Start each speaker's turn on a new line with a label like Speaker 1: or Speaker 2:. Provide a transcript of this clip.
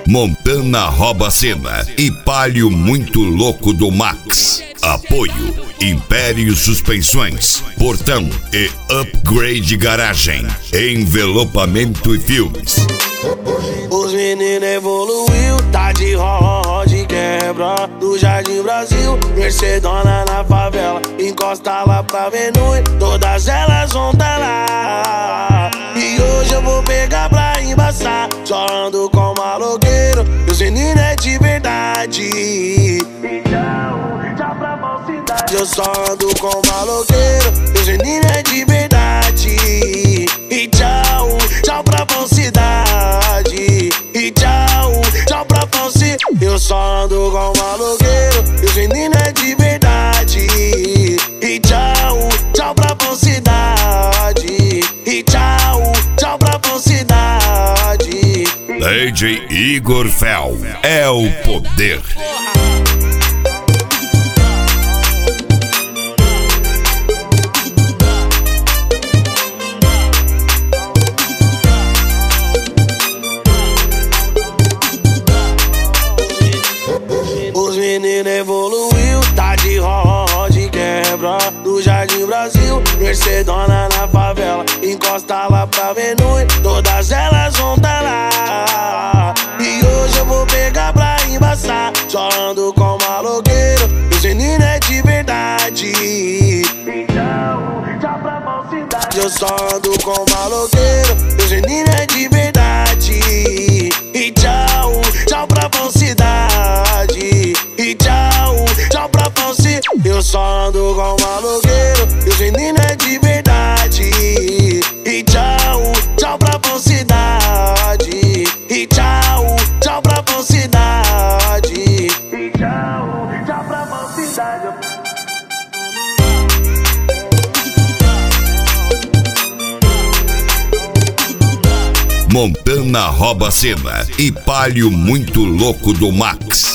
Speaker 1: Montana rouba a cena e Palio muito louco do Max. Apoio Império Suspensões, Portão e Upgrade Garagem, Envelopamento e Filmes.
Speaker 2: Os meninos evoluiu, tá de de quebra do Jardim Brasil, Mercedona na favela, encosta lá pra Venue, todas elas vão tá lá. E hoje eu vou pegar pra embaçar, só ando com maloqueiro, os meninos é de verdade. Tchau pra falsidade. Eu só ando com maloqueiro, os meninos é de verdade. E tchau pra falsidade. E tchau pra falsidade. Eu só ando com maloqueiro, os meninos é de verdade. E tchau pra falsidade. E tchau pra falsidade.
Speaker 1: DJ Igor Fel é o poder.
Speaker 2: Os meninos evoluiu, tá de de quebra do Jardim Brasil, Mercedona na favela, encosta lá pra Venue, todas elas vão tá lá. E hoje eu vou pegar pra embaçar, só ando com maloqueiro, os meninos é de verdade. Tchau pra falsidade. Eu só ando com maloqueiro, os meninos é de verdade. E tchau pra falsidade. E tchau pra falsidade. Eu só ando com maloqueiro, os meninos é de verdade. E tchau pra falsidade. E tchau pra falsidade. E tchau pra falsidade.
Speaker 1: Montana rouba a cena e Palio muito louco do Max.